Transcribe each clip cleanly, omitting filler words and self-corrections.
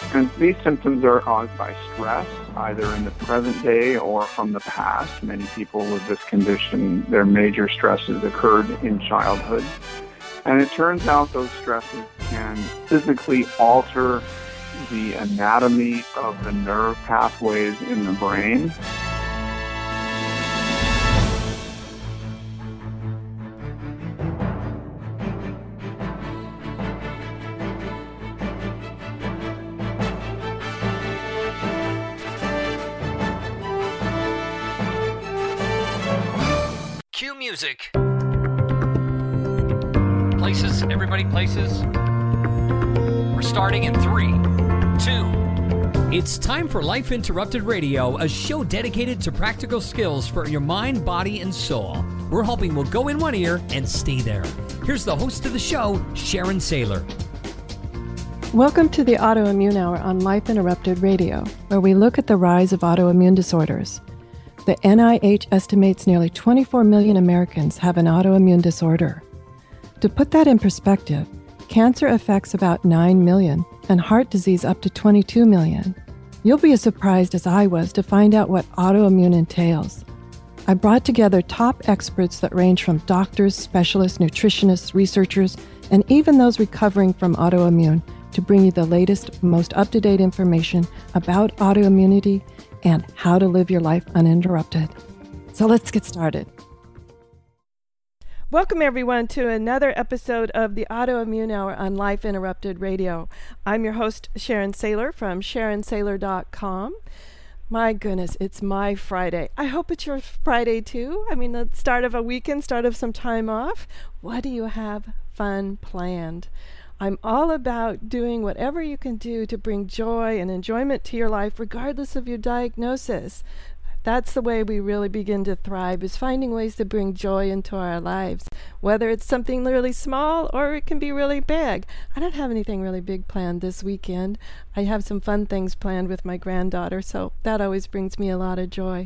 And these symptoms are caused by stress, either in the present day or from the past. Many people with this condition, their major stresses occurred in childhood. And it turns out those stresses can physically alter the anatomy of the nerve pathways in the brain. Cue music. Places, everybody places. We're starting in 3, 2. It's time for Life Interrupted Radio, a show dedicated to practical skills for your mind, body, and soul. We're hoping we'll go in one ear and stay there. Here's the host of the show, Sharon Saylor. Welcome to the Autoimmune Hour on Life Interrupted Radio, where we look at the rise of autoimmune disorders. The NIH estimates nearly 24 million Americans have an autoimmune disorder. To put that in perspective, cancer affects about 9 million and heart disease up to 22 million. You'll be as surprised as I was to find out what autoimmune entails. I brought together top experts that range from doctors, specialists, nutritionists, researchers, and even those recovering from autoimmune to bring you the latest, most up-to-date information about autoimmunity and how to live your life uninterrupted. So let's get started. Welcome, everyone, to another episode of the Autoimmune Hour on Life Interrupted Radio. I'm your host, Sharon Saylor from SharonSaylor.com. My goodness, it's my Friday. I hope it's your Friday, too. I mean, the start of a weekend, start of some time off. What do you have fun planned? I'm all about doing whatever you can do to bring joy and enjoyment to your life, regardless of your diagnosis. That's the way we really begin to thrive, is finding ways to bring joy into our lives, whether it's something really small or it can be really big. I don't have anything really big planned this weekend. I have some fun things planned with my granddaughter, so that always brings me a lot of joy.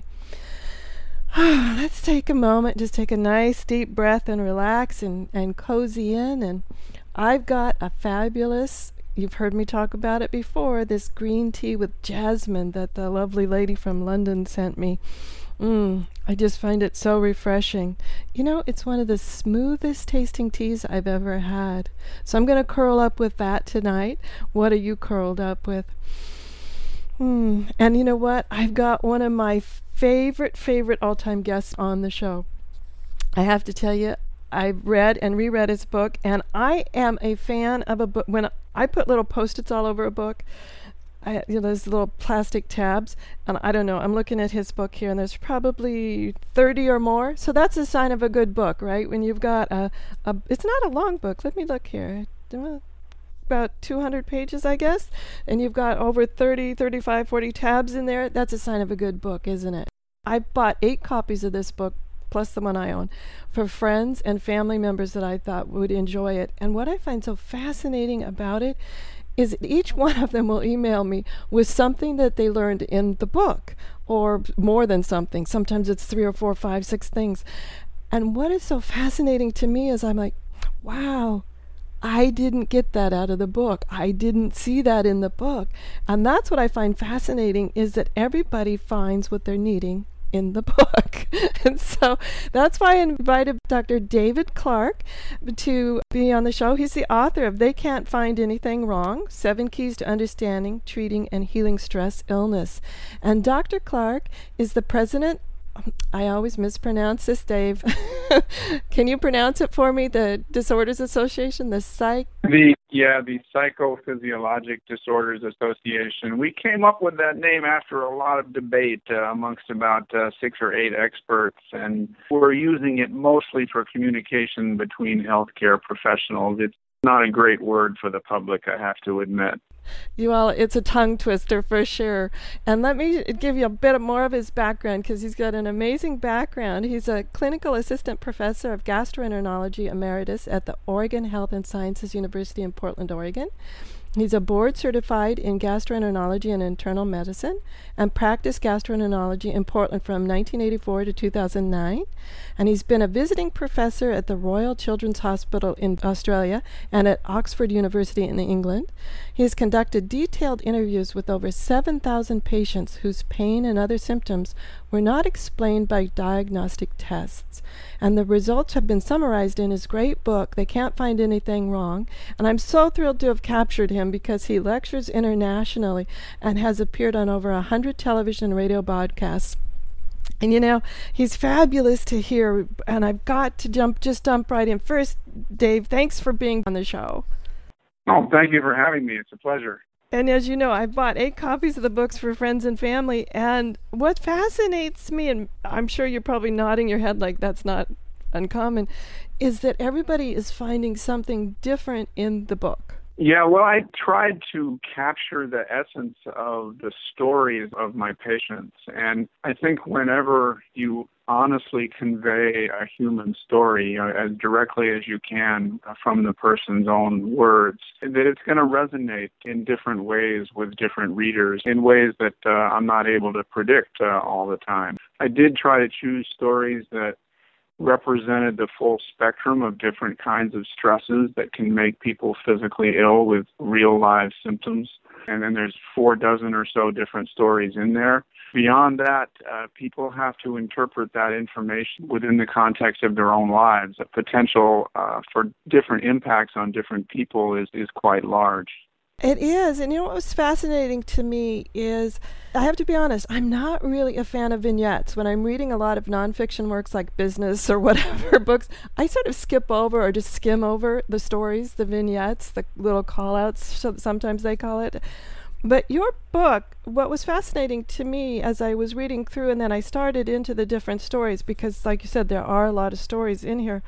Let's take a moment, just take a nice deep breath and relax and cozy in. And I've got a fabulous, you've heard me talk about it before, this green tea with jasmine that the lovely lady from London sent me. I just find it so refreshing. You know, it's one of the smoothest tasting teas I've ever had. So I'm going to curl up with that tonight. What are you curled up with? And you know what? I've got one of my favorite all-time guests on the show. I have to tell you, I've read and reread his book, and I am a fan of a book. When I put little Post-its all over a book, there's little plastic tabs, and I don't know, I'm looking at his book here, and there's probably 30 or more. So that's a sign of a good book, right? When you've got it's not a long book. Let me look here. About 200 pages, I guess, and you've got over 30, 35, 40 tabs in there. That's a sign of a good book, isn't it? I bought 8 copies of this book, plus the one I own, for friends and family members that I thought would enjoy it. And what I find so fascinating about it is that each one of them will email me with something that they learned in the book, or more than something. Sometimes it's 3 or 4, 5, 6 things. And what is so fascinating to me is I'm like, wow, I didn't get that out of the book. I didn't see that in the book. And that's what I find fascinating, is that everybody finds what they're needing in the book. And so that's why I invited Dr. David Clark to be on the show. He's the author of They Can't Find Anything Wrong, 7 Keys to Understanding, Treating, and Healing Stress Illness. And Dr. Clark is the president, I always mispronounce this, Dave. Can you pronounce it for me? The Disorders Association, the Psychophysiologic Disorders Association. We came up with that name after a lot of debate amongst about 6 or 8 experts, and we're using it mostly for communication between healthcare professionals. It's not a great word for the public, I have to admit. It's a tongue twister for sure. And let me give you a bit more of his background, because he's got an amazing background. He's a clinical assistant professor of gastroenterology emeritus at the Oregon Health and Sciences University in Portland, Oregon. He's a board certified in gastroenterology and internal medicine and practiced gastroenterology in Portland from 1984 to 2009. And he's been a visiting professor at the Royal Children's Hospital in Australia and at Oxford University in England. He has conducted detailed interviews with over 7,000 patients whose pain and other symptoms were not explained by diagnostic tests. And the results have been summarized in his great book, They Can't Find Anything Wrong. And I'm so thrilled to have captured him because he lectures internationally and has appeared on over 100 television and radio broadcasts. And you know, he's fabulous to hear, and I've got to jump right in. First, Dave, thanks for being on the show. Oh, thank you for having me. It's a pleasure. And as you know, I've bought 8 copies of the books for friends and family, and what fascinates me, and I'm sure you're probably nodding your head like that's not uncommon, is that everybody is finding something different in the book. Yeah, well, I tried to capture the essence of the stories of my patients. And I think whenever you honestly convey a human story as directly as you can from the person's own words, that it's going to resonate in different ways with different readers, in ways that I'm not able to predict all the time. I did try to choose stories that represented the full spectrum of different kinds of stresses that can make people physically ill with real live symptoms. And then there's 4 dozen or so different stories in there. Beyond that, people have to interpret that information within the context of their own lives. The potential for different impacts on different people is quite large. It is. And you know what was fascinating to me is, I have to be honest, I'm not really a fan of vignettes. When I'm reading a lot of nonfiction works like business or whatever books, I sort of skip over or just skim over the stories, the vignettes, the little call-outs, so sometimes they call it. But your book, what was fascinating to me as I was reading through, and then I started into the different stories, because like you said, there are a lot of stories in here.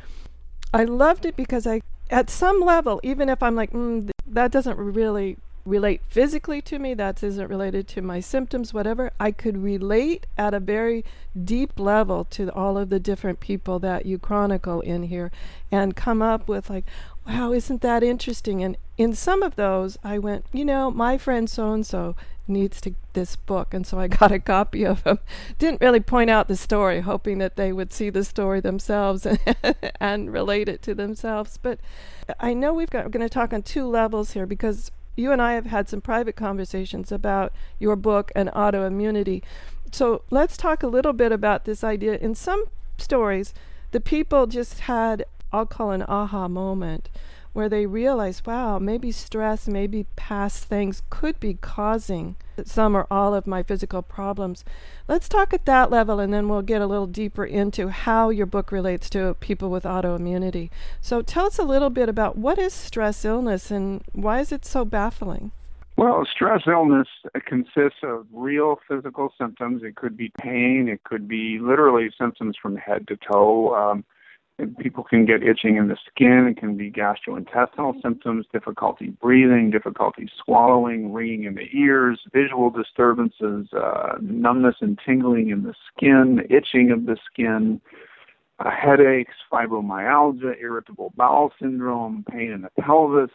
I loved it because at some level, even if I'm like, that doesn't really relate physically to me, that isn't related to my symptoms, whatever, I could relate at a very deep level to all of the different people that you chronicle in here and come up with like, wow, isn't that interesting? And in some of those, I went, my friend so-and-so needs this book, and so I got a copy of them. Didn't really point out the story, hoping that they would see the story themselves and relate it to themselves. But I know we're going to talk on 2 levels here, because you and I have had some private conversations about your book and autoimmunity. So let's talk a little bit about this idea. In some stories, the people just had, I'll call an aha moment, where they realized, wow, maybe stress, maybe past things could be causing some or all of my physical problems. Let's talk at that level, and then we'll get a little deeper into how your book relates to people with autoimmunity. So tell us a little bit about what is stress illness and why is it so baffling? Well, stress illness consists of real physical symptoms. It could be pain. It could be literally symptoms from head to toe. People can get itching in the skin. It can be gastrointestinal symptoms, difficulty breathing, difficulty swallowing, ringing in the ears, visual disturbances, numbness and tingling in the skin, itching of the skin, headaches, fibromyalgia, irritable bowel syndrome, pain in the pelvis,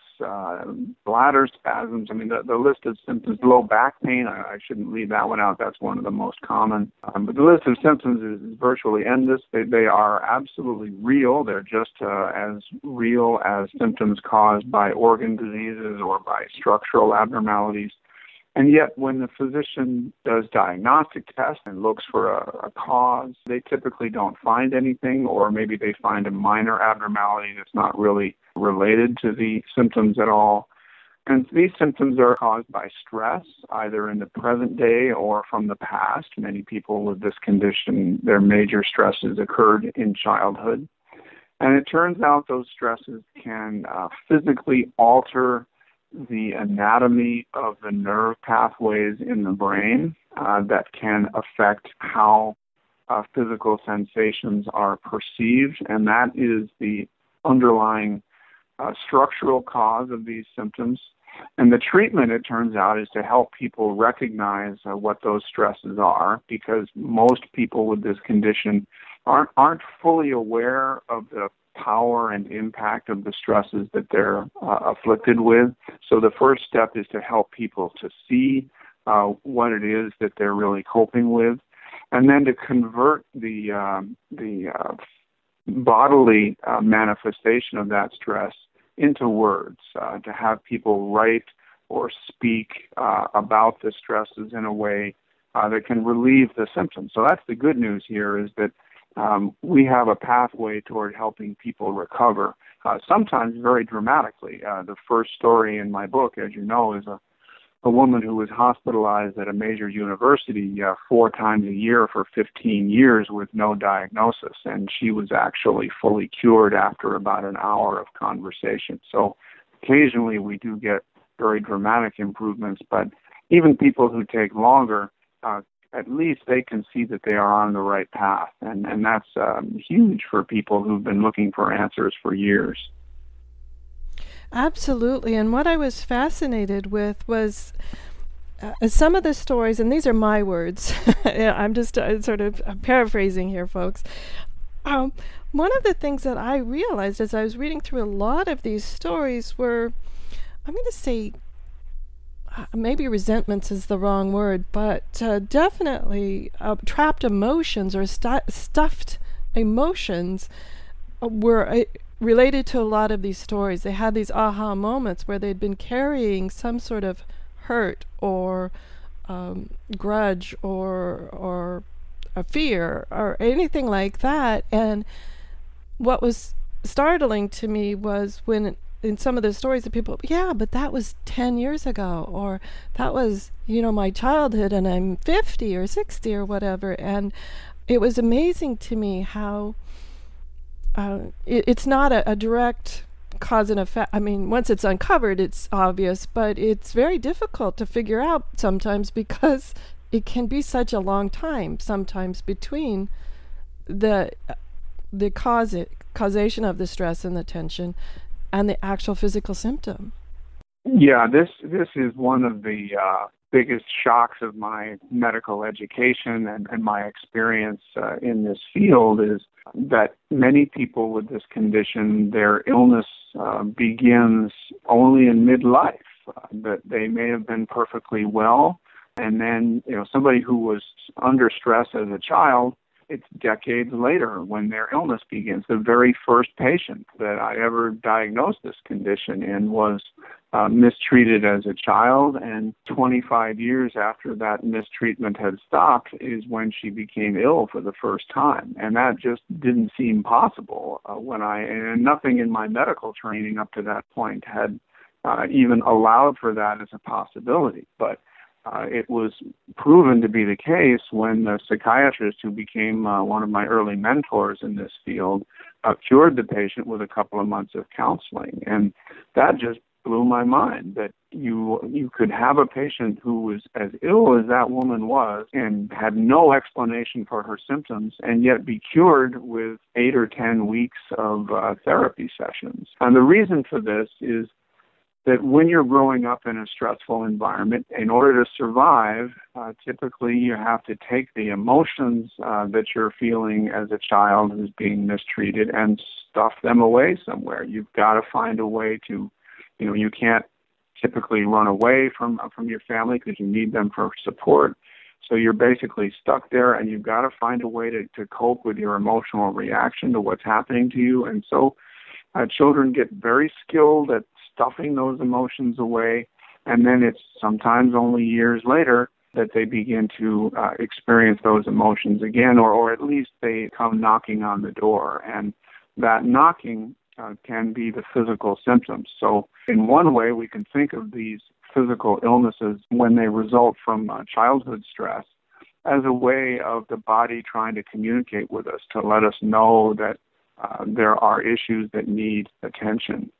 bladder spasms. I mean, the list of symptoms, low back pain, I shouldn't leave that one out. That's one of the most common. But the list of symptoms is virtually endless. They are absolutely real. They're just as real as symptoms caused by organ diseases or by structural abnormalities. And yet, when the physician does diagnostic tests and looks for a cause, they typically don't find anything, or maybe they find a minor abnormality that's not really related to the symptoms at all. And these symptoms are caused by stress, either in the present day or from the past. Many people with this condition, their major stresses occurred in childhood. And it turns out those stresses can physically alter the anatomy of the nerve pathways in the brain that can affect how physical sensations are perceived, and that is the underlying structural cause of these symptoms. And the treatment, it turns out, is to help people recognize what those stresses are, because most people with this condition aren't fully aware of the power and impact of the stresses that they're afflicted with. So the first step is to help people to see what it is that they're really coping with, and then to convert the bodily manifestation of that stress into words, to have people write or speak about the stresses in a way that can relieve the symptoms. So that's the good news here, is that we have a pathway toward helping people recover, sometimes very dramatically. The first story in my book, as you know, is a woman who was hospitalized at a major university 4 times a year for 15 years with no diagnosis, and she was actually fully cured after about an hour of conversation. So occasionally we do get very dramatic improvements, but even people who take longer, at least they can see that they are on the right path, and that's huge for people who've been looking for answers for years. Absolutely. And what I was fascinated with was some of the stories, and these are my words. I'm just sort of paraphrasing here, folks. One of the things that I realized as I was reading through a lot of these stories were, I'm going to say, maybe resentments is the wrong word, but definitely trapped emotions or stuffed emotions were related to a lot of these stories. They had these aha moments where they'd been carrying some sort of hurt or grudge or a fear or anything like that. And what was startling to me was when in some of the stories that people, yeah, but that was 10 years ago, or that was, my childhood and I'm 50 or 60 or whatever. And it was amazing to me how it's not a direct cause and effect. I mean, once it's uncovered, it's obvious, but it's very difficult to figure out sometimes because it can be such a long time sometimes between the causation of the stress and the tension and the actual physical symptom. Yeah, this is one of the biggest shocks of my medical education and my experience in this field, is that many people with this condition, their illness begins only in midlife. That they may have been perfectly well, and then somebody who was under stress as a child, it's decades later when their illness begins. The very first patient that I ever diagnosed this condition in was mistreated as a child, and 25 years after that mistreatment had stopped is when she became ill for the first time. And that just didn't seem possible and nothing in my medical training up to that point had even allowed for that as a possibility. But it was proven to be the case when the psychiatrist who became one of my early mentors in this field cured the patient with a couple of months of counseling. And that just blew my mind, that you could have a patient who was as ill as that woman was and had no explanation for her symptoms and yet be cured with 8 or 10 weeks of therapy sessions. And the reason for this is that when you're growing up in a stressful environment, in order to survive, typically you have to take the emotions that you're feeling as a child who's being mistreated and stuff them away somewhere. You've got to find a way to, you can't typically run away from your family because you need them for support. So you're basically stuck there, and you've got to find a way to cope with your emotional reaction to what's happening to you. And so children get very skilled at stuffing those emotions away, and then it's sometimes only years later that they begin to experience those emotions again, or at least they come knocking on the door. And that knocking can be the physical symptoms. So in one way, we can think of these physical illnesses when they result from childhood stress as a way of the body trying to communicate with us, to let us know that there are issues that need attention.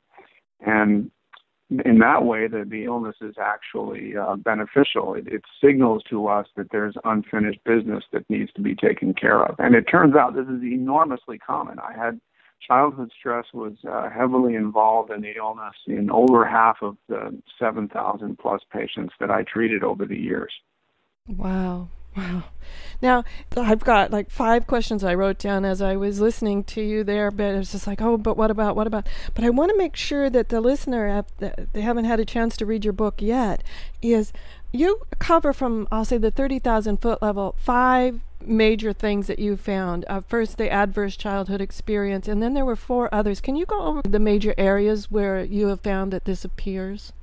And in that way, the illness is actually beneficial. It signals to us that there's unfinished business that needs to be taken care of. And it turns out this is enormously common. Childhood stress was heavily involved in the illness in over half of the 7,000 plus patients that I treated over the years. Wow. Wow. Now, I've got like 5 questions I wrote down as I was listening to you there, but it's just like, oh, but what about? But I want to make sure that the listener, they haven't had a chance to read your book yet, is you cover from, I'll say, the 30,000 foot level, 5 major things that you found. First, the adverse childhood experience, and then there were 4 others. Can you go over the major areas where you have found that this appears?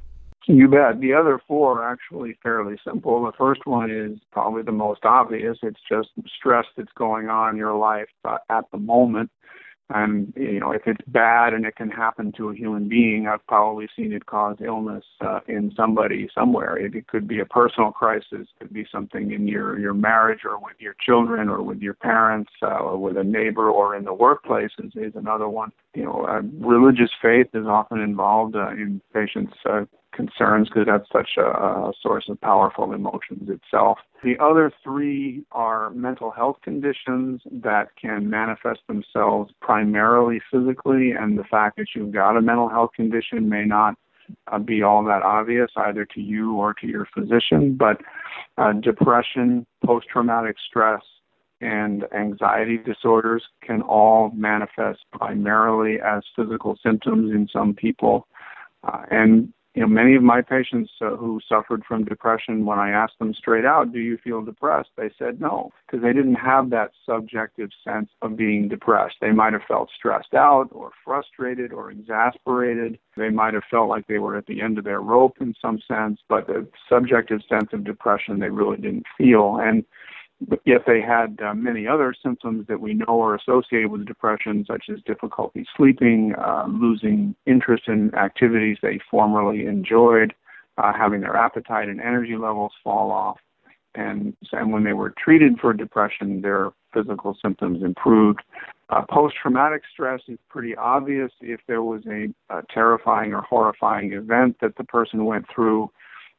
You bet. The other 4 are actually fairly simple. The first one is probably the most obvious. It's just stress that's going on in your life at the moment. And, if it's bad and it can happen to a human being, I've probably seen it cause illness in somebody somewhere. It could be a personal crisis. It could be something in your marriage or with your children or with your parents or with a neighbor or in the workplace is another one. Religious faith is often involved in patients' concerns because that's such a source of powerful emotions itself. The other 3 are mental health conditions that can manifest themselves primarily physically, and the fact that you've got a mental health condition may not be all that obvious either to you or to your physician, but depression, post-traumatic stress, and anxiety disorders can all manifest primarily as physical symptoms in some people. And many of my patients who suffered from depression, when I asked them straight out, do you feel depressed? They said no, because they didn't have that subjective sense of being depressed. They might have felt stressed out or frustrated or exasperated. They might have felt like they were at the end of their rope in some sense, but the subjective sense of depression they really didn't feel. And yet they had many other symptoms that we know are associated with depression, such as difficulty sleeping, losing interest in activities they formerly enjoyed, having their appetite and energy levels fall off. And when they were treated for depression, their physical symptoms improved. Post-traumatic stress is pretty obvious if there was a terrifying or horrifying event that the person went through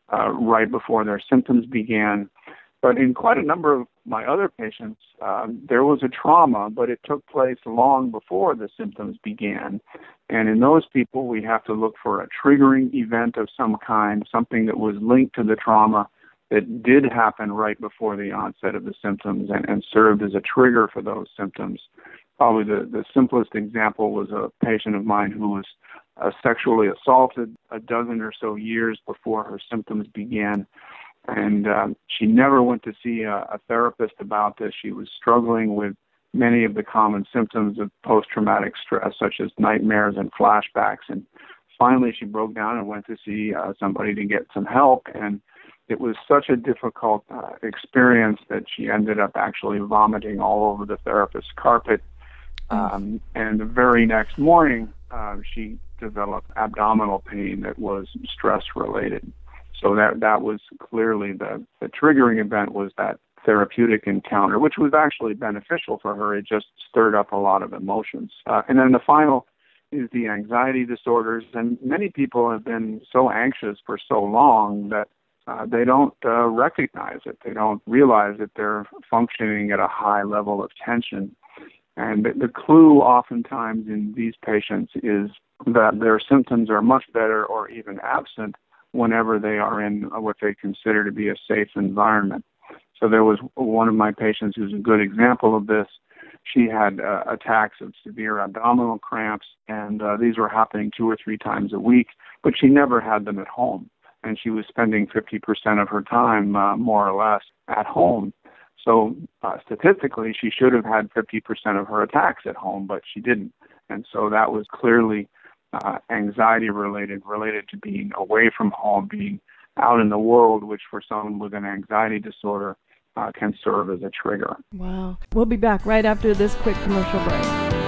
right before their symptoms began. But in quite a number of my other patients, there was a trauma, but it took place long before the symptoms began. And in those people, we have to look for a triggering event of some kind, something that was linked to the trauma that did happen right before the onset of the symptoms and served as a trigger for those symptoms. Probably the simplest example was a patient of mine who was sexually assaulted a dozen or so years before her symptoms began. And she never went to see a therapist about this. She was struggling with many of the common symptoms of post-traumatic stress, such as nightmares and flashbacks. And finally, she broke down and went to see somebody to get some help. And it was such a difficult experience that she ended up actually vomiting all over the therapist's carpet. And the very next morning, she developed abdominal pain that was stress-related. So that was clearly the triggering event was that therapeutic encounter, which was actually beneficial for her. It just stirred up a lot of emotions. And then the final is the anxiety disorders. And many people have been so anxious for so long that they don't recognize it. They don't realize that they're functioning at a high level of tension. And the clue oftentimes in these patients is that their symptoms are much better or even absent whenever they are in what they consider to be a safe environment. So there was one of my patients who's a good example of this. She had attacks of severe abdominal cramps, and these were happening 2 or 3 times a week, but she never had them at home. And she was spending 50% of her time, more or less, at home. So statistically, she should have had 50% of her attacks at home, but she didn't. And so that was clearly anxiety related to being away from home, being out in the world, which for someone with an anxiety disorder can serve as a trigger. Wow. We'll be back right after this quick commercial break.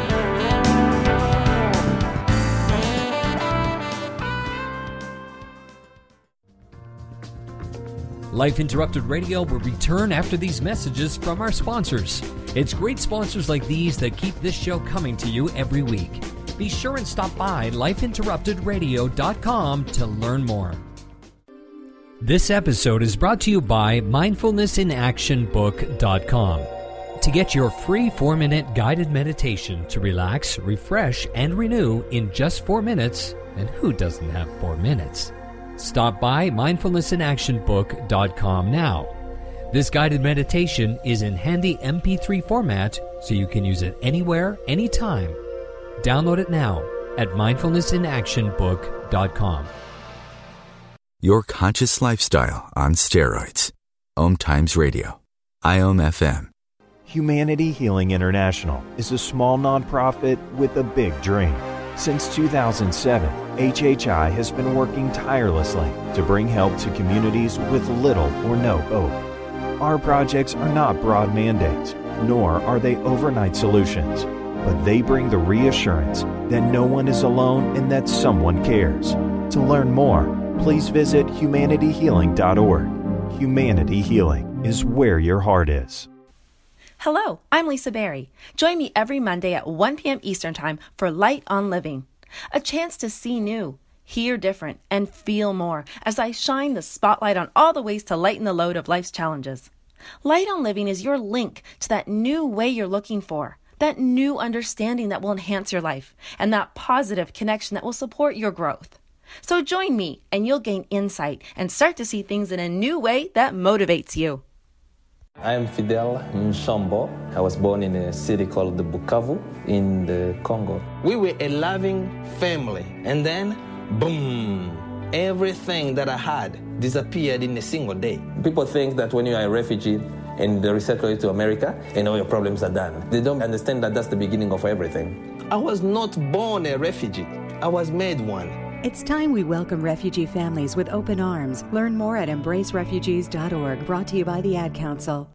Life Interrupted Radio will return after these messages from our sponsors. It's great sponsors like these that keep this show coming to you every week. Be sure and stop by lifeinterruptedradio.com to learn more. This episode is brought to you by mindfulnessinactionbook.com. To get your free 4-minute guided meditation to relax, refresh, and renew in just 4 minutes, and who doesn't have 4 minutes? Stop by mindfulnessinactionbook.com now. This guided meditation is in handy MP3 format, so you can use it anywhere, anytime. Download it now at mindfulnessinactionbook.com. Your conscious lifestyle on steroids. Om Times Radio. IOM FM. Humanity Healing International is a small nonprofit with a big dream. Since 2007, HHI has been working tirelessly to bring help to communities with little or no hope. Our projects are not broad mandates, nor are they overnight solutions, but they bring the reassurance that no one is alone and that someone cares. To learn more, please visit humanityhealing.org. Humanity Healing is where your heart is. Hello, I'm Lisa Berry. Join me every Monday at 1 p.m. Eastern Time for Light on Living, a chance to see new, hear different, and feel more as I shine the spotlight on all the ways to lighten the load of life's challenges. Light on Living is your link to that new way you're looking for, that new understanding that will enhance your life, and that positive connection that will support your growth. So join me and you'll gain insight and start to see things in a new way that motivates you. I am Fidel Nsombo. I was born in a city called the Bukavu in the Congo. We were a loving family, and then, boom, everything that I had disappeared in a single day. People think that when you are a refugee and they resettle you to America, and all your problems are done. They don't understand that that's the beginning of everything. I was not born a refugee. I was made one. It's time we welcome refugee families with open arms. Learn more at embracerefugees.org, brought to you by the Ad Council.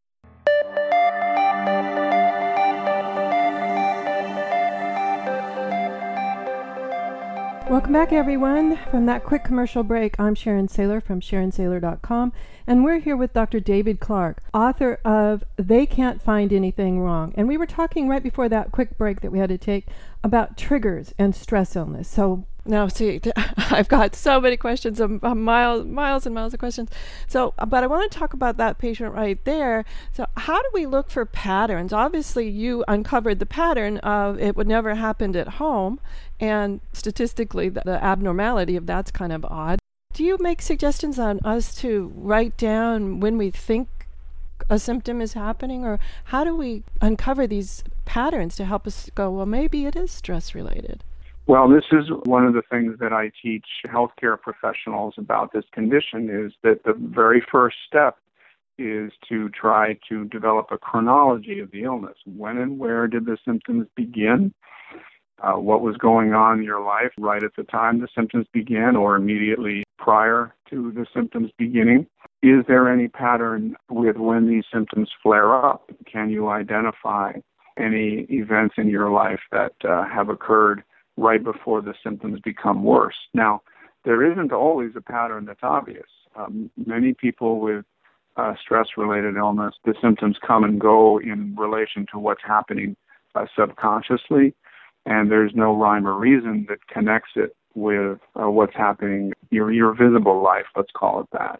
Welcome back, everyone. From that quick commercial break, I'm Sharon Saylor from SharonSaylor.com, and we're here with Dr. David Clark, author of They Can't Find Anything Wrong. And we were talking right before that quick break that we had to take about triggers and stress illness. So now, see, I've got so many questions, miles and miles of questions. So, but I want to talk about that patient right there. So how do we look for patterns? Obviously, you uncovered the pattern of it would never happen at home. And statistically, the abnormality of that's kind of odd. Do you make suggestions on us to write down when we think a symptom is happening? Or how do we uncover these patterns to help us go, well, maybe it is stress-related? Well, this is one of the things that I teach healthcare professionals about this condition, is that the very first step is to try to develop a chronology of the illness. When and where did the symptoms begin? What was going on in your life right at the time the symptoms began or immediately prior to the symptoms beginning? Is there any pattern with when these symptoms flare up? Can you identify any events in your life that have occurred right before the symptoms become worse? Now, there isn't always a pattern that's obvious. Many people with stress-related illness, the symptoms come and go in relation to what's happening subconsciously, and there's no rhyme or reason that connects it with what's happening, your visible life, let's call it that.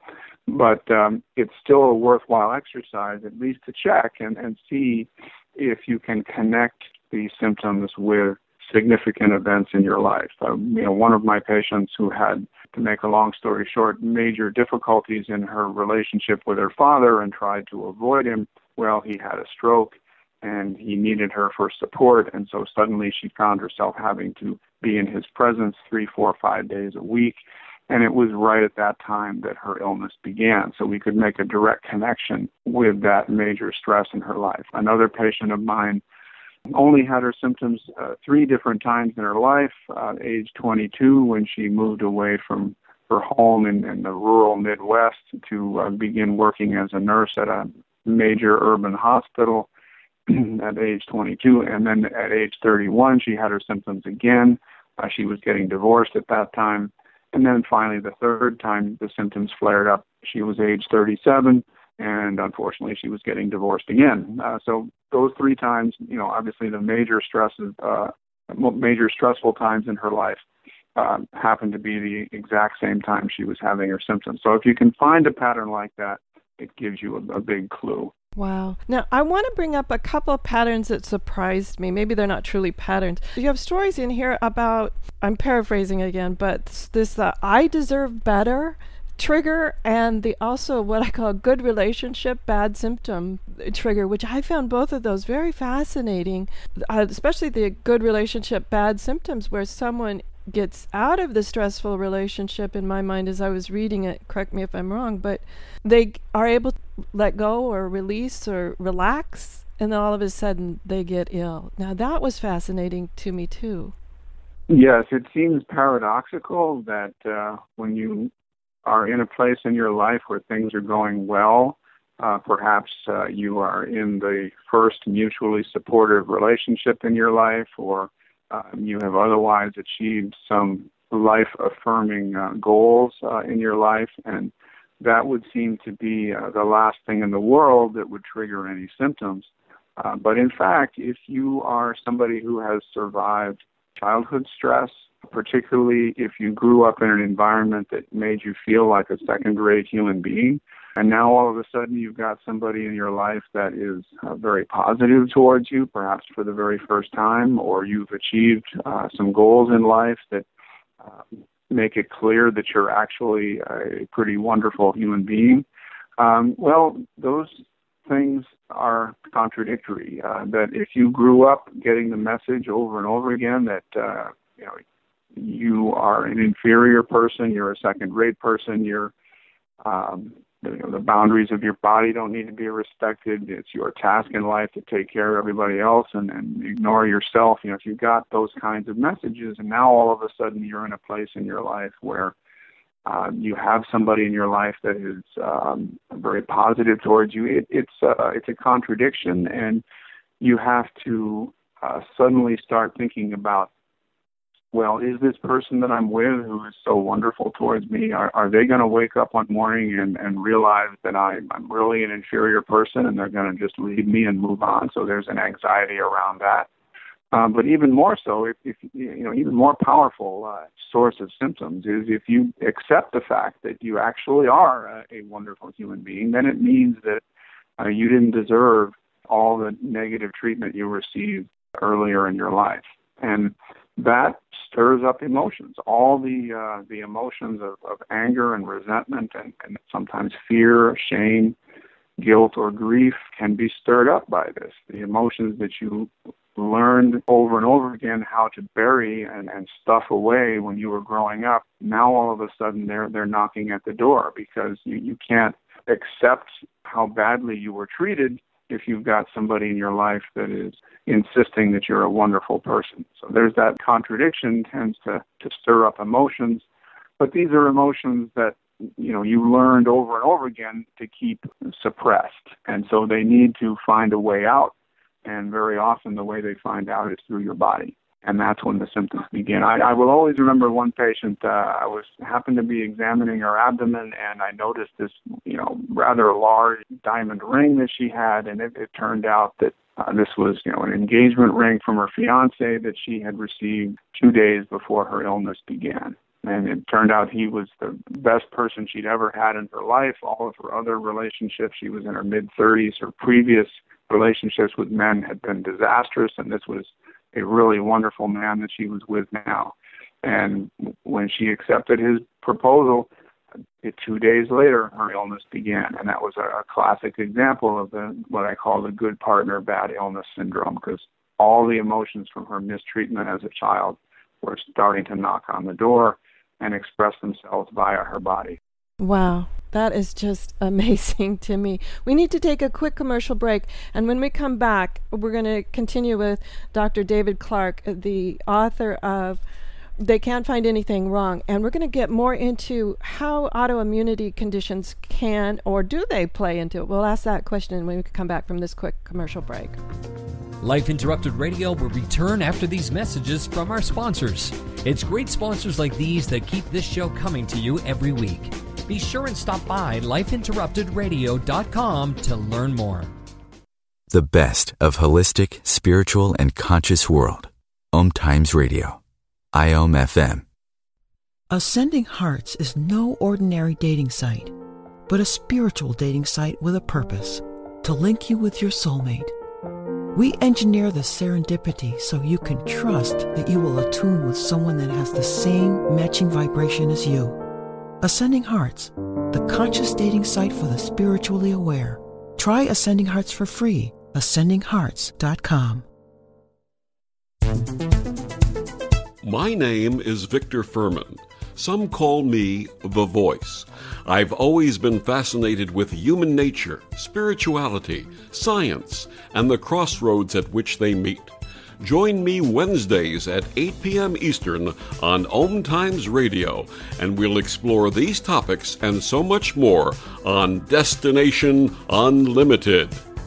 But it's still a worthwhile exercise, at least to check and see if you can connect these symptoms with significant events in your life. One of my patients who had, to make a long story short, major difficulties in her relationship with her father and tried to avoid him. Well, he had a stroke and he needed her for support, and so suddenly she found herself having to be in his presence 3, 4, 5 days a week. And it was right at that time that her illness began. So we could make a direct connection with that major stress in her life. Another patient of mine only had her symptoms 3 different times in her life. Age 22, when she moved away from her home in the rural Midwest to begin working as a nurse at a major urban hospital at age 22. And then at age 31, she had her symptoms again. She was getting divorced at that time. And then finally, the third time the symptoms flared up, she was age 37, and unfortunately, she was getting divorced again. So those 3 times, obviously the major stresses, major stressful times in her life happened to be the exact same time she was having her symptoms. So if you can find a pattern like that, it gives you a big clue. Wow. Now, I want to bring up a couple of patterns that surprised me. Maybe they're not truly patterns. You have stories in here about, I'm paraphrasing again, but this I deserve better. trigger and the also what I call good relationship, bad symptom trigger, which I found both of those very fascinating, especially the good relationship, bad symptoms, where someone gets out of the stressful relationship, in my mind as I was reading it, correct me if I'm wrong, but they are able to let go or release or relax, and then all of a sudden they get ill. Now that was fascinating to me too. Yes, it seems paradoxical that when you are in a place in your life where things are going well, perhaps you are in the first mutually supportive relationship in your life, or you have otherwise achieved some life-affirming goals in your life, and that would seem to be the last thing in the world that would trigger any symptoms. But in fact, if you are somebody who has survived childhood stress, particularly if you grew up in an environment that made you feel like a second-rate human being, and now all of a sudden you've got somebody in your life that is very positive towards you, perhaps for the very first time, or you've achieved some goals in life that make it clear that you're actually a pretty wonderful human being, well, those things are contradictory. That if you grew up getting the message over and over again that you are an inferior person, you're a second-rate person, the boundaries of your body don't need to be respected, it's your task in life to take care of everybody else and ignore yourself. If you got those kinds of messages, and now all of a sudden you're in a place in your life where you have somebody in your life that is very positive towards you, it's a contradiction, and you have to suddenly start thinking about, well, is this person that I'm with who is so wonderful towards me, are they going to wake up one morning and realize that I'm really an inferior person and they're going to just leave me and move on? So there's an anxiety around that. But even more so, even more powerful source of symptoms is if you accept the fact that you actually are a wonderful human being, then it means that you didn't deserve all the negative treatment you received earlier in your life. And that stirs up emotions. All the emotions of anger and resentment and sometimes fear, shame, guilt, or grief can be stirred up by this. The emotions that you learned over and over again how to bury and stuff away when you were growing up, now all of a sudden they're knocking at the door, because you can't accept how badly you were treated if you've got somebody in your life that is insisting that you're a wonderful person. So there's that contradiction, tends to stir up emotions. But these are emotions that you learned over and over again to keep suppressed. And so they need to find a way out. And very often the way they find out is through your body. And that's when the symptoms begin. I will always remember one patient, happened to be examining her abdomen, and I noticed this, rather large diamond ring that she had, and it turned out that this was, an engagement ring from her fiancé that she had received 2 days before her illness began. And it turned out he was the best person she'd ever had in her life. All of her other relationships, she was in her mid-30s. Her previous relationships with men had been disastrous, and this was a really wonderful man that she was with now. And when she accepted his proposal, 2 days later, her illness began. And that was a classic example of what I call the good partner, bad illness syndrome, because all the emotions from her mistreatment as a child were starting to knock on the door and express themselves via her body. Wow, that is just amazing to me. We need to take a quick commercial break, and when we come back, we're going to continue with Dr. David Clark, the author of They Can't Find Anything Wrong, and we're going to get more into how autoimmunity conditions can or do they play into it. We'll ask that question when we come back from this quick commercial break. Life Interrupted Radio will return after these messages from our sponsors. It's great sponsors like these that keep this show coming to you every week. Be sure and stop by lifeinterruptedradio.com to learn more. The best of holistic, spiritual, and conscious world. Om Times Radio. IOM FM. Ascending Hearts is no ordinary dating site, but a spiritual dating site with a purpose, to link you with your soulmate. We engineer the serendipity so you can trust that you will attune with someone that has the same matching vibration as you. Ascending Hearts, the conscious dating site for the spiritually aware. Try Ascending Hearts for free. AscendingHearts.com. My name is Victor Furman. Some call me The Voice. I've always been fascinated with human nature, spirituality, science, and the crossroads at which they meet. Join me Wednesdays at 8 p.m. Eastern on Om Times Radio, and we'll explore these topics and so much more on Destination Unlimited.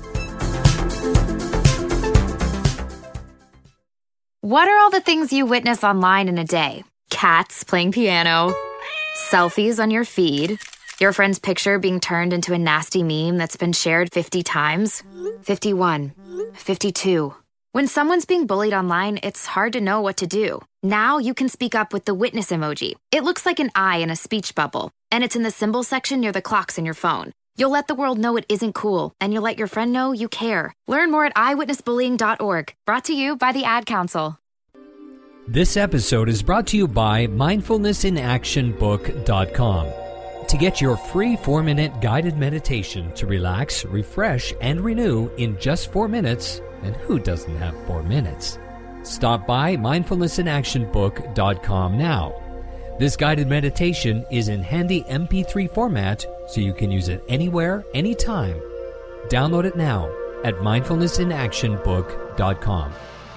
What are all the things you witness online in a day? Cats playing piano, selfies on your feed, your friend's picture being turned into a nasty meme that's been shared 50 times, 51, 52. When someone's being bullied online, it's hard to know what to do. Now you can speak up with the witness emoji. It looks like an eye in a speech bubble, and it's in the symbol section near the clocks in your phone. You'll let the world know it isn't cool, and you'll let your friend know you care. Learn more at eyewitnessbullying.org. Brought to you by the Ad Council. This episode is brought to you by mindfulnessinactionbook.com. To get your free 4-minute guided meditation to relax, refresh, and renew in just 4 minutes, and who doesn't have 4 minutes? Stop by mindfulnessinactionbook.com now. This guided meditation is in handy MP3 format, so you can use it anywhere, anytime. Download it now at mindfulnessinactionbook.com.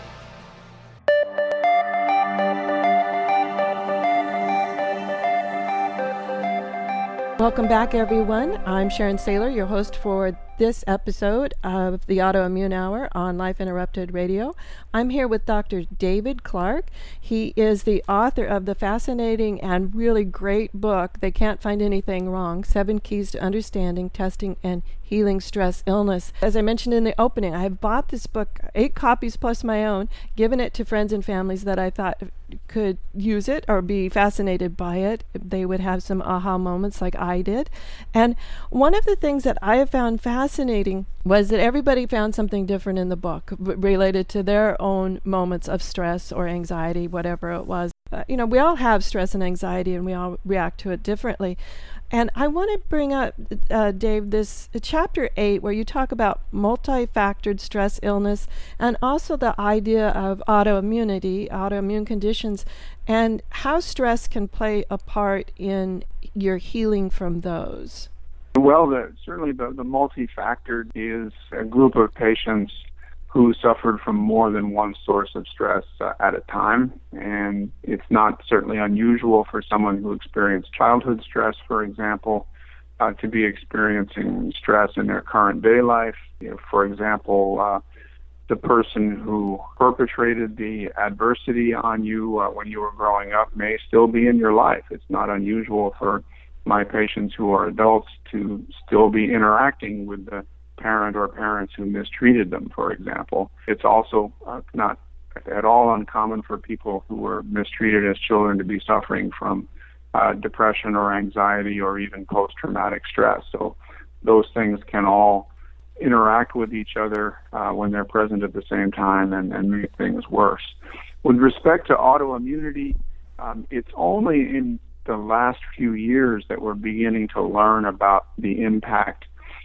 Welcome back, everyone. I'm Sharon Saylor, your host for this episode of the Autoimmune Hour on Life Interrupted Radio. I'm here with Dr. David Clark. He is the author of the fascinating and really great book, They Can't Find Anything Wrong, 7 Keys to Understanding, Testing, and Healing Stress Illness. As I mentioned in the opening, I have bought this book, 8 copies plus my own, given it to friends and families that I thought could use it or be fascinated by it. They would have some aha moments like I did. And one of the things that I have found fascinating was that everybody found something different in the book related to their own moments of stress or anxiety, whatever it was. We all have stress and anxiety, and we all react to it differently. And I want to bring up, Dave, this chapter 8, where you talk about multifactored stress illness and also the idea of autoimmune conditions, and how stress can play a part in your healing from those. Well, certainly the multifactored is a group of patients who suffered from more than one source of stress at a time. And it's not certainly unusual for someone who experienced childhood stress, for example, to be experiencing stress in their current day life. For example, the person who perpetrated the adversity on you when you were growing up may still be in your life. It's not unusual for my patients who are adults to still be interacting with the parent or parents who mistreated them, for example. It's also not at all uncommon for people who were mistreated as children to be suffering from depression or anxiety or even post-traumatic stress. So those things can all interact with each other when they're present at the same time and make things worse. With respect to autoimmunity, it's only in the last few years that we're beginning to learn about the impact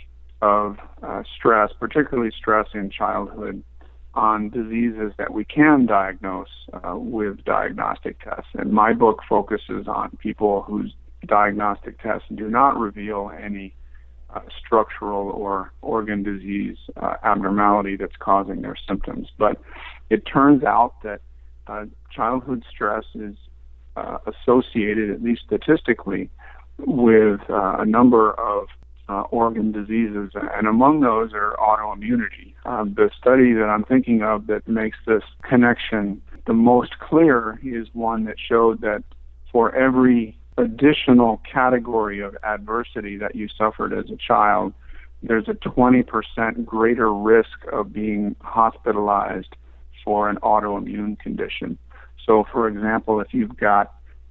of stress, particularly stress in childhood, on diseases that we can diagnose with diagnostic tests. And my book focuses on people whose diagnostic tests do not reveal any structural or organ disease abnormality that's causing their symptoms. But it turns out that childhood stress is associated, at least statistically, with a number of organ diseases, and among those are autoimmunity. The study that I'm thinking of that makes this connection the most clear is one that showed that for every additional category of adversity that you suffered as a child, there's a 20% greater risk of being hospitalized for an autoimmune condition. So, for example, if you've got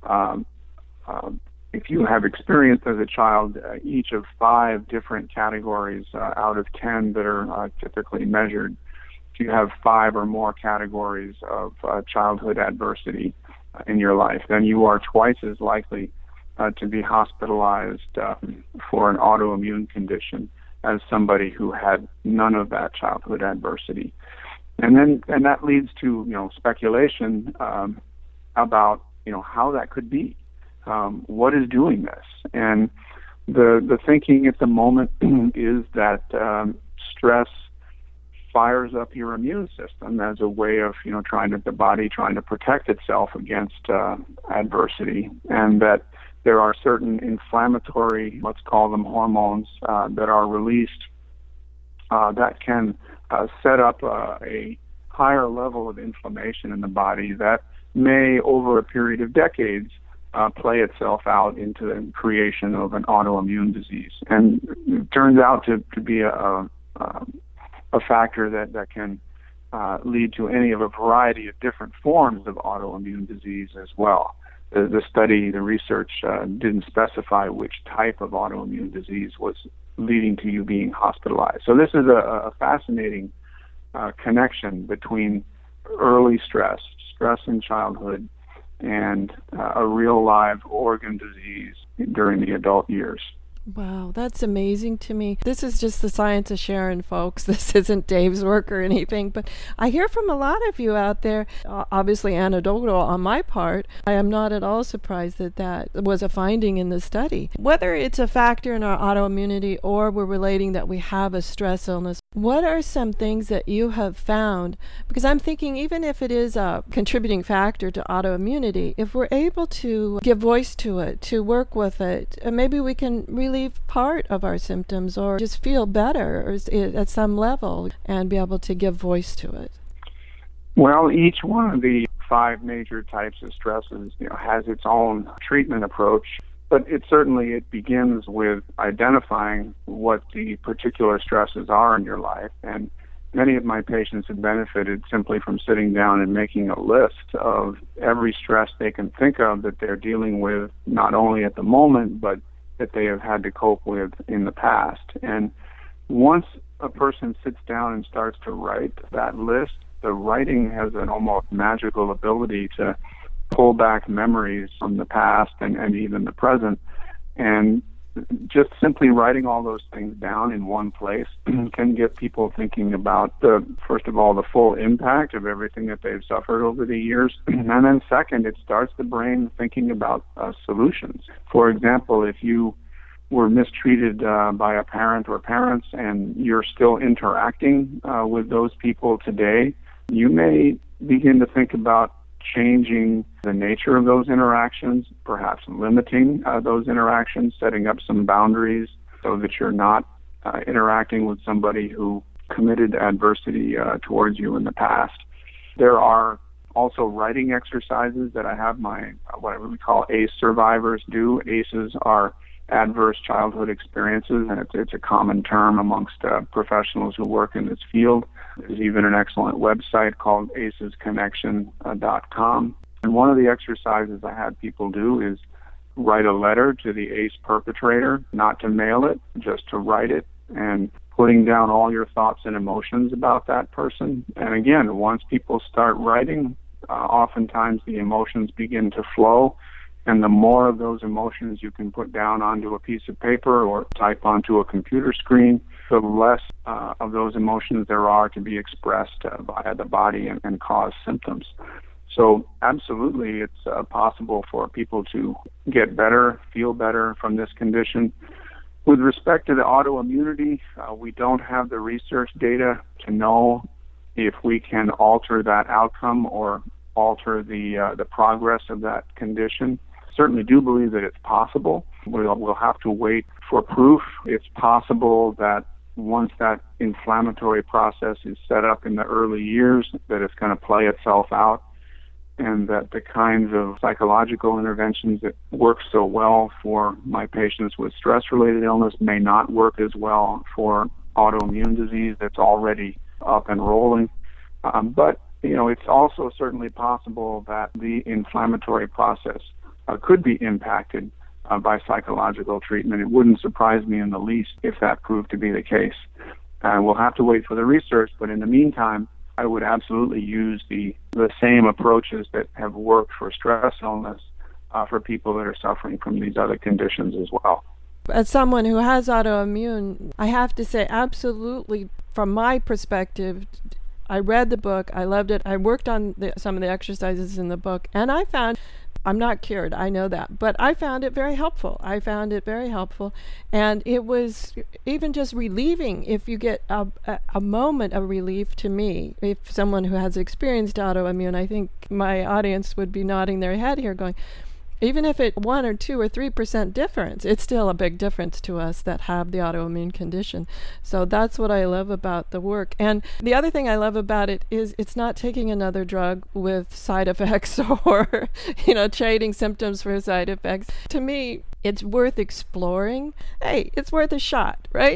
if you have experienced as a child each of 5 different categories out of 10 that are typically measured, if you have 5 or more categories of childhood adversity in your life, then you are twice as likely to be hospitalized for an autoimmune condition as somebody who had none of that childhood adversity. And that leads to, speculation about, how that could be. What is doing this? And the thinking at the moment is that stress fires up your immune system as a way of, the body trying to protect itself against adversity, and that there are certain inflammatory, let's call them hormones, that are released that can set up a higher level of inflammation in the body that may, over a period of decades, play itself out into the creation of an autoimmune disease. And it turns out to be a factor that can lead to any of a variety of different forms of autoimmune disease as well. The research didn't specify which type of autoimmune disease was leading to you being hospitalized. So this is a fascinating connection between early stress in childhood, and a real live organ disease during the adult years. Wow, that's amazing to me. This is just the science of Sharon, folks. This isn't Dave's work or anything, but I hear from a lot of you out there, obviously anecdotal on my part. I am not at all surprised that was a finding in the study. Whether it's a factor in our autoimmunity or we're relating that we have a stress illness, what are some things that you have found? Because I'm thinking even if it is a contributing factor to autoimmunity, if we're able to give voice to it, to work with it, maybe we can relieve part of our symptoms or just feel better at some level and be able to give voice to it. Well, each one of the 5 major types of stresses has its own treatment approach, but it begins with identifying what the particular stresses are in your life. And many of my patients have benefited simply from sitting down and making a list of every stress they can think of that they're dealing with, not only at the moment, but that they have had to cope with in the past. And once a person sits down and starts to write that list, the writing has an almost magical ability to pull back memories from the past and even the present. And just simply writing all those things down in one place can get people thinking about, first of all, the full impact of everything that they've suffered over the years. And then second, it starts the brain thinking about solutions. For example, if you were mistreated by a parent or parents and you're still interacting with those people today, you may begin to think about changing the nature of those interactions, perhaps limiting those interactions, setting up some boundaries so that you're not interacting with somebody who committed adversity towards you in the past. There are also writing exercises that I have what we call ACE survivors do. ACEs are adverse childhood experiences, and it's a common term amongst professionals who work in this field. There's even an excellent website called acesconnection.com. And one of the exercises I had people do is write a letter to the ACE perpetrator, not to mail it, just to write it, and putting down all your thoughts and emotions about that person. And again, once people start writing, oftentimes the emotions begin to flow. And the more of those emotions you can put down onto a piece of paper or type onto a computer screen, the less of those emotions there are to be expressed via the body and cause symptoms. So absolutely, it's possible for people to get better, feel better from this condition. With respect to the autoimmunity, we don't have the research data to know if we can alter that outcome or alter the progress of that condition. Certainly do believe that it's possible. We'll have to wait for proof. It's possible that once that inflammatory process is set up in the early years, that it's going to play itself out, and that the kinds of psychological interventions that work so well for my patients with stress-related illness may not work as well for autoimmune disease that's already up and rolling. But it's also certainly possible that the inflammatory process could be impacted by psychological treatment. It wouldn't surprise me in the least if that proved to be the case. We'll have to wait for the research, but in the meantime, I would absolutely use the same approaches that have worked for stress illness for people that are suffering from these other conditions as well. As someone who has autoimmune, I have to say, absolutely, from my perspective, I read the book, I loved it, I worked on some of the exercises in the book, and I found, I'm not cured, I know that, but I found it very helpful. And it was even just relieving. If you get a moment of relief, to me, if someone who has experienced autoimmune, I think my audience would be nodding their head here going, even if it's 1 or 2 or 3% difference, it's still a big difference to us that have the autoimmune condition. So that's what I love about the work. And the other thing I love about it is it's not taking another drug with side effects or, trading symptoms for side effects. To me, it's worth exploring. Hey, it's worth a shot, right?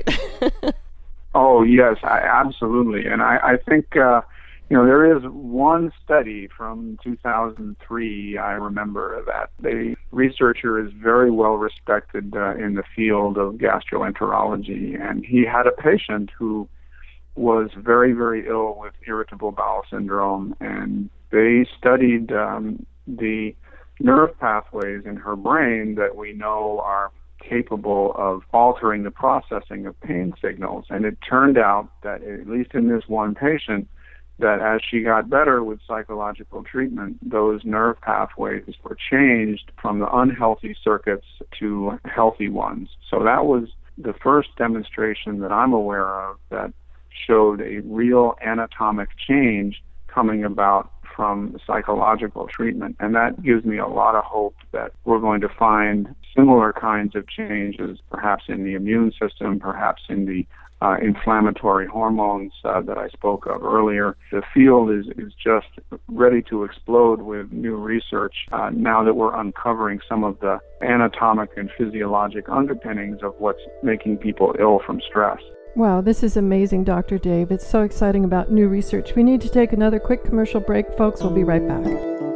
Oh, yes, absolutely. And I think... there is one study from 2003, I remember, that the researcher is very well respected in the field of gastroenterology, and he had a patient who was very, very ill with irritable bowel syndrome, and they studied the nerve pathways in her brain that we know are capable of altering the processing of pain signals. And it turned out that, at least in this one patient, that as she got better with psychological treatment, those nerve pathways were changed from the unhealthy circuits to healthy ones. So that was the first demonstration that I'm aware of that showed a real anatomic change coming about from psychological treatment. And that gives me a lot of hope that we're going to find similar kinds of changes, perhaps in the immune system, perhaps in the inflammatory hormones that I spoke of earlier. The field is just ready to explode with new research now that we're uncovering some of the anatomic and physiologic underpinnings of what's making people ill from stress. Wow, this is amazing, Dr. Dave. It's so exciting about new research. We need to take another quick commercial break, folks. We'll be right back.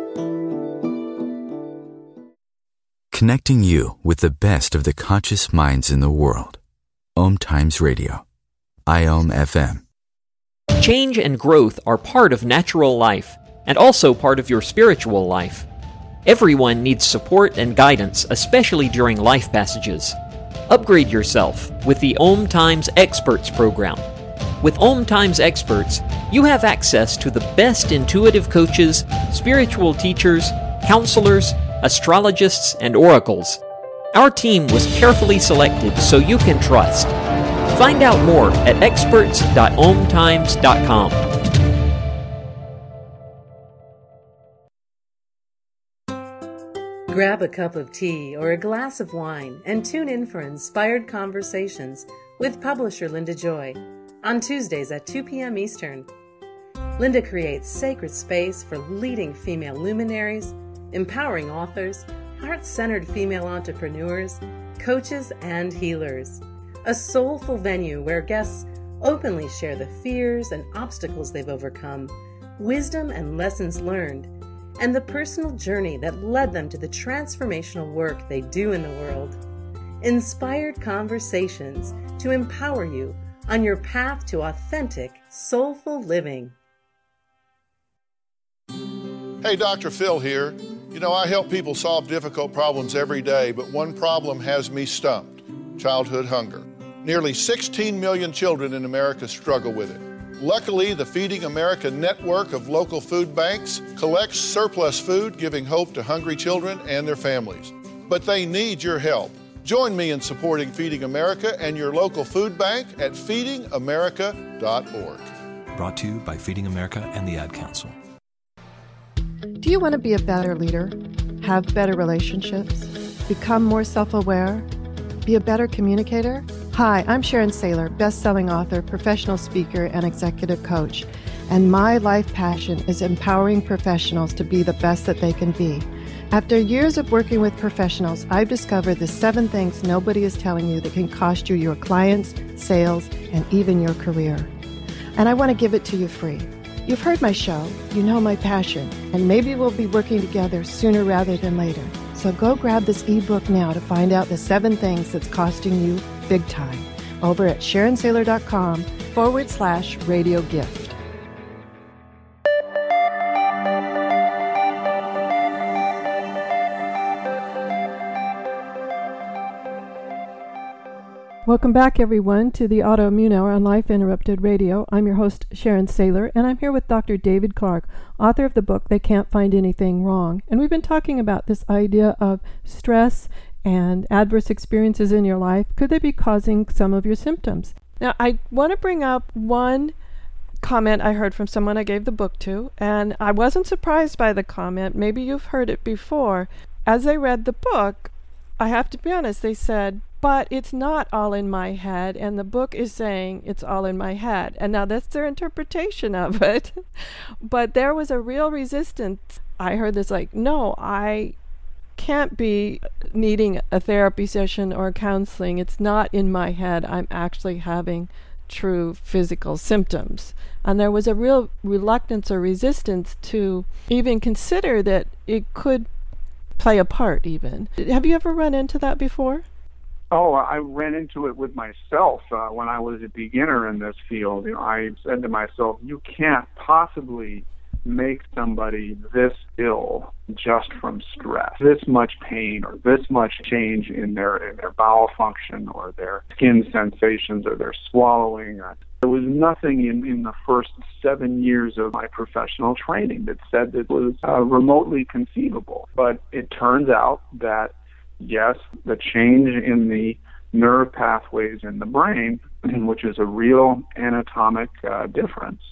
Connecting you with the best of the conscious minds in the world. Om Times Radio. IOM FM. Change and growth are part of natural life and also part of your spiritual life. Everyone needs support and guidance, especially during life passages. Upgrade yourself with the Om Times Experts program. With Om Times Experts, you have access to the best intuitive coaches, spiritual teachers, counselors, astrologists, and oracles. Our team was carefully selected so you can trust. Find out more at experts.omtimes.com. Grab a cup of tea or a glass of wine and tune in for Inspired Conversations with publisher Linda Joy on Tuesdays at 2 p.m. Eastern. Linda creates sacred space for leading female luminaries, empowering authors, heart-centered female entrepreneurs, coaches, and healers. A soulful venue where guests openly share the fears and obstacles they've overcome, wisdom and lessons learned, and the personal journey that led them to the transformational work they do in the world. Inspired Conversations to empower you on your path to authentic, soulful living. Hey, Dr. Phil here. I help people solve difficult problems every day, but one problem has me stumped: childhood hunger. Nearly 16 million children in America struggle with it. Luckily, the Feeding America network of local food banks collects surplus food, giving hope to hungry children and their families. But they need your help. Join me in supporting Feeding America and your local food bank at feedingamerica.org. Brought to you by Feeding America and the Ad Council. Do you want to be a better leader, have better relationships, become more self-aware, be a better communicator? Hi, I'm Sharon Saylor, best-selling author, professional speaker, and executive coach. And my life passion is empowering professionals to be the best that they can be. After years of working with professionals, I've discovered the 7 things nobody is telling you that can cost you your clients, sales, and even your career. And I want to give it to you free. You've heard my show, you know my passion, and maybe we'll be working together sooner rather than later. So go grab this ebook now to find out the 7 things that's costing you big time over at SharonSaylor.com/radio gift. Welcome back, everyone, to the Autoimmune Hour on Life Interrupted Radio. I'm your host, Sharon Saylor, and I'm here with Dr. David Clark, author of the book, They Can't Find Anything Wrong. And we've been talking about this idea of stress and adverse experiences in your life. Could they be causing some of your symptoms? Now, I want to bring up one comment I heard from someone I gave the book to, and I wasn't surprised by the comment. Maybe you've heard it before. As they read the book, I have to be honest, they said, but it's not all in my head, and the book is saying it's all in my head. And now that's their interpretation of it. But there was a real resistance. I heard this like, no, I can't be needing a therapy session or counseling. It's not in my head. I'm actually having true physical symptoms. And there was a real reluctance or resistance to even consider that it could play a part even. Have you ever run into that before? Oh, I ran into it with myself when I was a beginner in this field. You know, I said to myself, you can't possibly make somebody this ill just from stress, this much pain or this much change in their bowel function or their skin sensations or their swallowing. There was nothing in the first 7 years of my professional training that said that it was remotely conceivable. But it turns out that yes, the change in the nerve pathways in the brain, which is a real anatomic difference,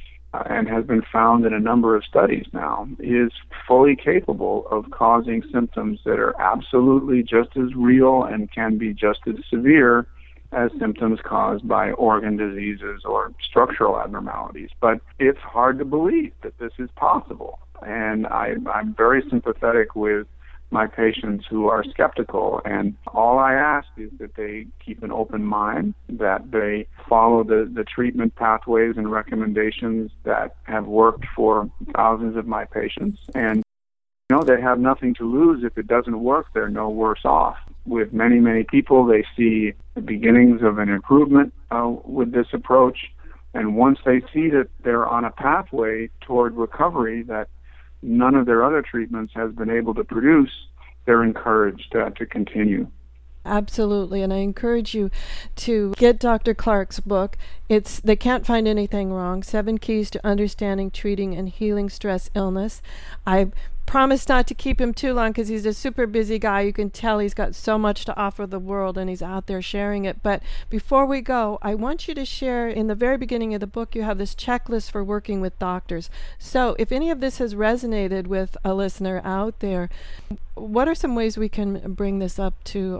and has been found in a number of studies now, is fully capable of causing symptoms that are absolutely just as real and can be just as severe as symptoms caused by organ diseases or structural abnormalities. But it's hard to believe that this is possible. And I'm very sympathetic with my patients who are skeptical, and all I ask is that they keep an open mind, that they follow the treatment pathways and recommendations that have worked for thousands of my patients, and they have nothing to lose. If it doesn't work, they're no worse off. With many, many people, they see the beginnings of an improvement with this approach, and once they see that they're on a pathway toward recovery that none of their other treatments has been able to produce, they're encouraged to continue. Absolutely, and I encourage you to get Dr. Clark's book. It's They Can't Find Anything Wrong, 7 Keys to Understanding, Treating, and Healing Stress Illness. I promise not to keep him too long because he's a super busy guy. You can tell he's got so much to offer the world and he's out there sharing it. But before we go, I want you to share, in the very beginning of the book, you have this checklist for working with doctors. So if any of this has resonated with a listener out there, what are some ways we can bring this up to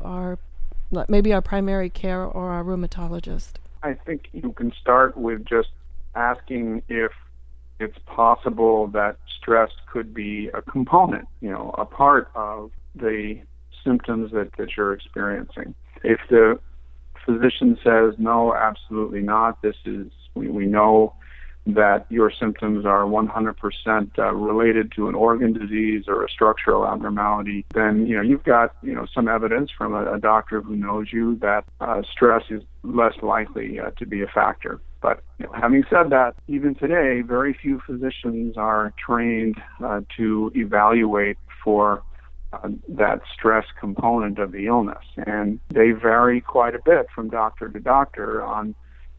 maybe our primary care or our rheumatologist? I think you can start with just asking if it's possible that stress could be a component, a part of the symptoms that you're experiencing. If the physician says, no, absolutely not, we know that your symptoms are 100% related to an organ disease or a structural abnormality, then you've got some evidence from a doctor who knows you that stress is less likely to be a factor. But having said that, even today, very few physicians are trained to evaluate for that stress component of the illness, and they vary quite a bit from doctor to doctor on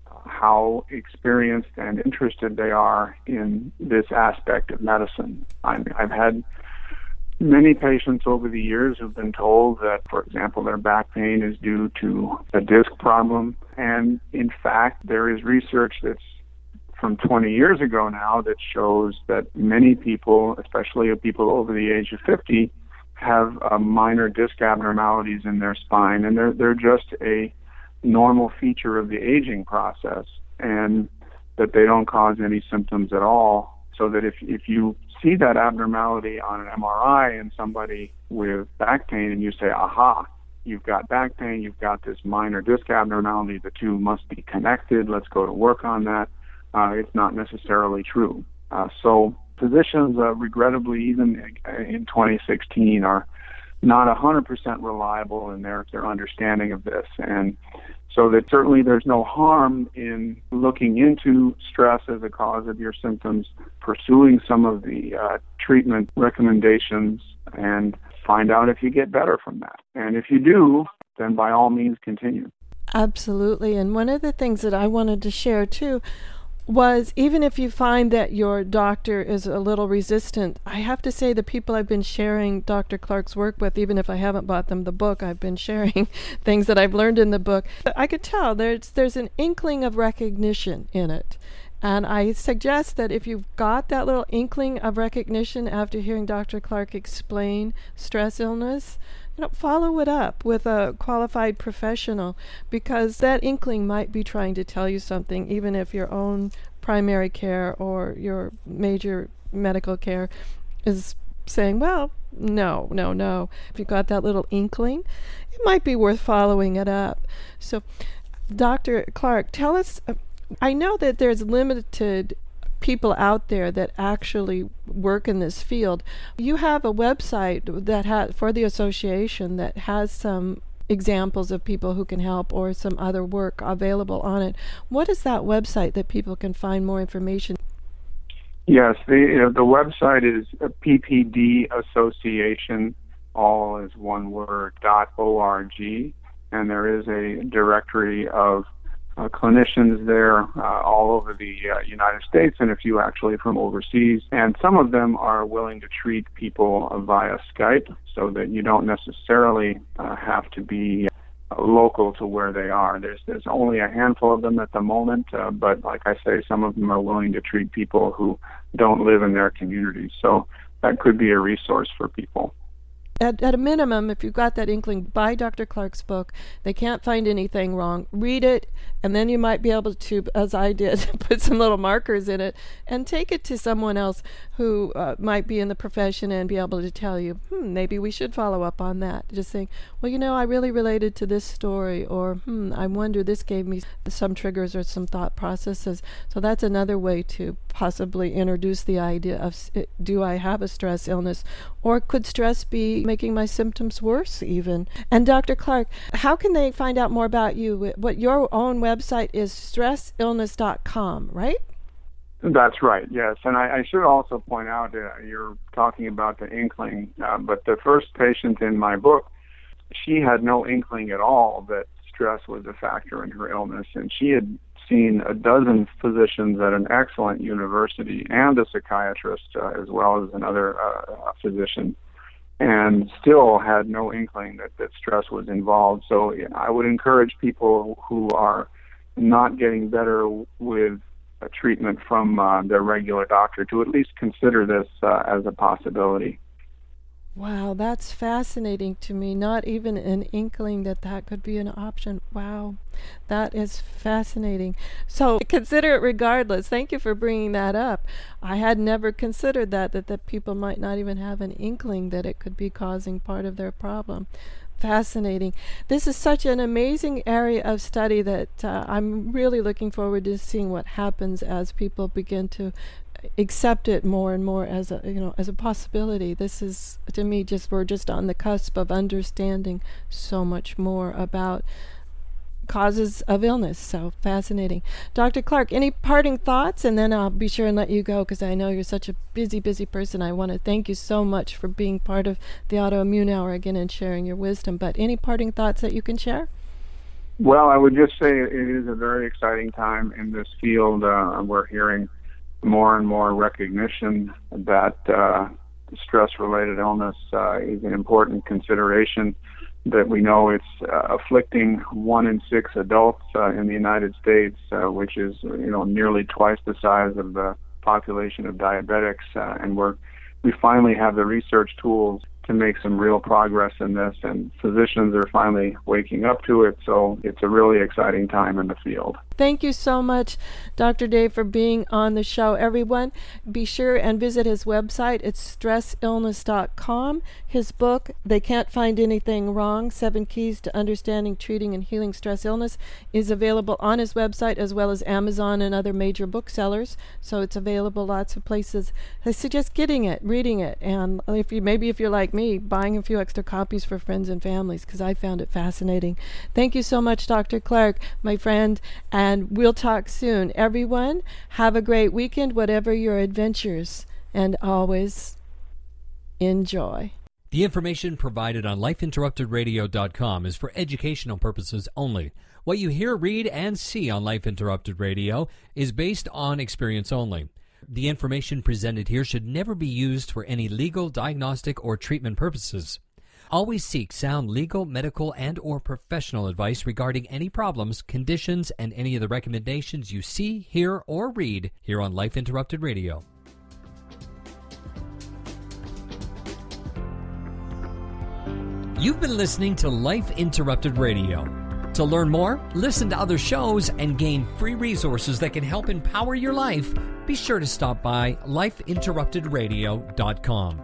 how experienced and interested they are in this aspect of medicine. I've had many patients over the years who've been told that, for example, their back pain is due to a disc problem. And in fact, there is research that's from 20 years ago now that shows that many people, especially people over the age of 50, have minor disc abnormalities in their spine, and they're just a normal feature of the aging process, and that they don't cause any symptoms at all. So that if you see that abnormality on an MRI in somebody with back pain and you say, aha, you've got back pain, you've got this minor disc abnormality, the two must be connected, let's go to work on that, it's not necessarily true. So physicians, regrettably, even in 2016, are not 100% reliable in their understanding of this. And so that certainly there's no harm in looking into stress as a cause of your symptoms, pursuing some of the treatment recommendations, and find out if you get better from that. And if you do, then by all means continue. Absolutely. And one of the things that I wanted to share too was, even if you find that your doctor is a little resistant, I have to say the people I've been sharing Dr. Clark's work with, even if I haven't bought them the book, I've been sharing things that I've learned in the book. I could tell there's an inkling of recognition in it. And I suggest that if you've got that little inkling of recognition after hearing Dr. Clark explain stress illness, follow it up with a qualified professional, because that inkling might be trying to tell you something, even if your own primary care or your major medical care is saying, well, no. If you've got that little inkling, it might be worth following it up. So, Dr. Clark, tell us, I know that there's limited people out there that actually work in this field. You have a website that for the association that has some examples of people who can help, or some other work available on it. What is that website that people can find more information? Yes, the website is PPD Association, all is one word, .org, and there is a directory of clinicians there all over the United States, and a few actually from overseas. And some of them are willing to treat people via Skype, so that you don't necessarily have to be local to where they are. There's only a handful of them at the moment, but like I say, some of them are willing to treat people who don't live in their communities. So that could be a resource for people. At a minimum, if you've got that inkling, buy Dr. Clark's book. They can't find anything wrong. Read it, and then you might be able to, as I did, put some little markers in it and take it to someone else who might be in the profession and be able to tell you, maybe we should follow up on that. Just saying, well, I really related to this story, or I wonder, this gave me some triggers or some thought processes. So that's another way to possibly introduce the idea of, do I have a stress illness, or could stress be making my symptoms worse even? And Dr. Clark, how can they find out more about you? What your own website is stressillness.com, right? That's right, yes. And I should also point out, you're talking about the inkling, but the first patient in my book, she had no inkling at all that stress was a factor in her illness, and she had seen a dozen physicians at an excellent university and a psychiatrist, as well as another physician, and still had no inkling that stress was involved. So I would encourage people who are not getting better with a treatment from their regular doctor to at least consider this as a possibility. Wow, that's fascinating to me. Not even an inkling that could be an option. Wow, that is fascinating. So consider it regardless. Thank you for bringing that up. I had never considered that people might not even have an inkling that it could be causing part of their problem. Fascinating. This is such an amazing area of study that I'm really looking forward to seeing what happens as people begin to accept it more and more as a possibility. This is, to me, we're just on the cusp of understanding so much more about causes of illness. So fascinating. Dr. Clark, any parting thoughts? And then I'll be sure and let you go, because I know you're such a busy person. I want to thank you so much for being part of the Autoimmune Hour again and sharing your wisdom. But any parting thoughts that you can share? Well, I would just say it is a very exciting time in this field. We're hearing more and more recognition that stress-related illness is an important consideration, that we know it's afflicting 1 in 6 adults in the United States, which is nearly twice the size of the population of diabetics, and we finally have the research tools to make some real progress in this, and physicians are finally waking up to it, so it's a really exciting time in the field. Thank you so much, Dr. Dave, for being on the show. Everyone, be sure and visit his website. It's stressillness.com. His book, They Can't Find Anything Wrong, 7 Keys to Understanding, Treating, and Healing Stress Illness, is available on his website as well as Amazon and other major booksellers. So it's available lots of places. I suggest getting it, reading it, and if you're like me, buying a few extra copies for friends and families, because I found it fascinating. Thank you so much, Dr. Clark, my friend, and we'll talk soon. Everyone, have a great weekend, whatever your adventures, and always enjoy. The information provided on lifeinterruptedradio.com is for educational purposes only. What you hear, read, and see on Life Interrupted Radio is based on experience only. The information presented here should never be used for any legal, diagnostic, or treatment purposes. Always seek sound legal, medical, and or professional advice regarding any problems, conditions, and any of the recommendations you see, hear, or read here on Life Interrupted Radio. You've been listening to Life Interrupted Radio. To learn more, listen to other shows, and gain free resources that can help empower your life, be sure to stop by lifeinterruptedradio.com.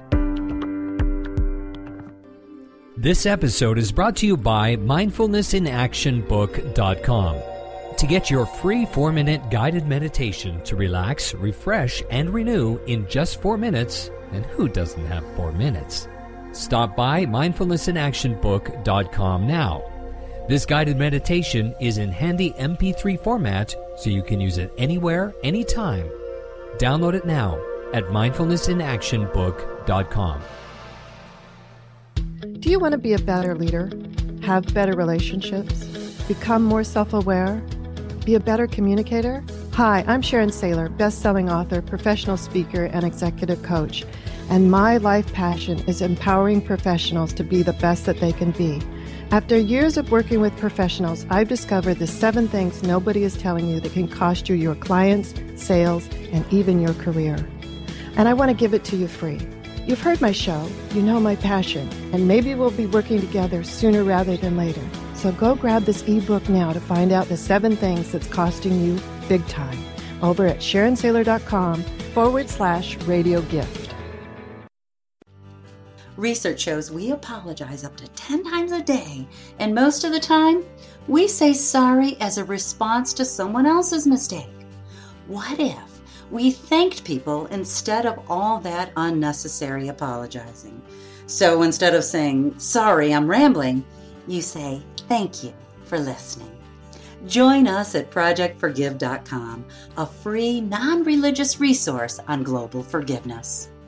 This episode is brought to you by mindfulnessinactionbook.com. To get your free 4-minute guided meditation to relax, refresh, and renew in just 4 minutes, and who doesn't have 4 minutes? Stop by mindfulnessinactionbook.com now. This guided meditation is in handy MP3 format, so you can use it anywhere, anytime. Download it now at mindfulnessinactionbook.com. Do you want to be a better leader, have better relationships, become more self-aware, be a better communicator? Hi, I'm Sharon Saylor, best-selling author, professional speaker, and executive coach. And my life passion is empowering professionals to be the best that they can be. After years of working with professionals, I've discovered the 7 things nobody is telling you that can cost you your clients, sales, and even your career. And I want to give it to you free. You've heard my show, you know my passion, and maybe we'll be working together sooner rather than later. So go grab this ebook now to find out the 7 things that's costing you big time over at SharonSaylor.com/radio gift. Research shows we apologize up to 10 times a day, and most of the time, we say sorry as a response to someone else's mistake. What if we thanked people instead of all that unnecessary apologizing? So instead of saying, sorry, I'm rambling, you say, thank you for listening. Join us at ProjectForgive.com, a free, non-religious resource on global forgiveness.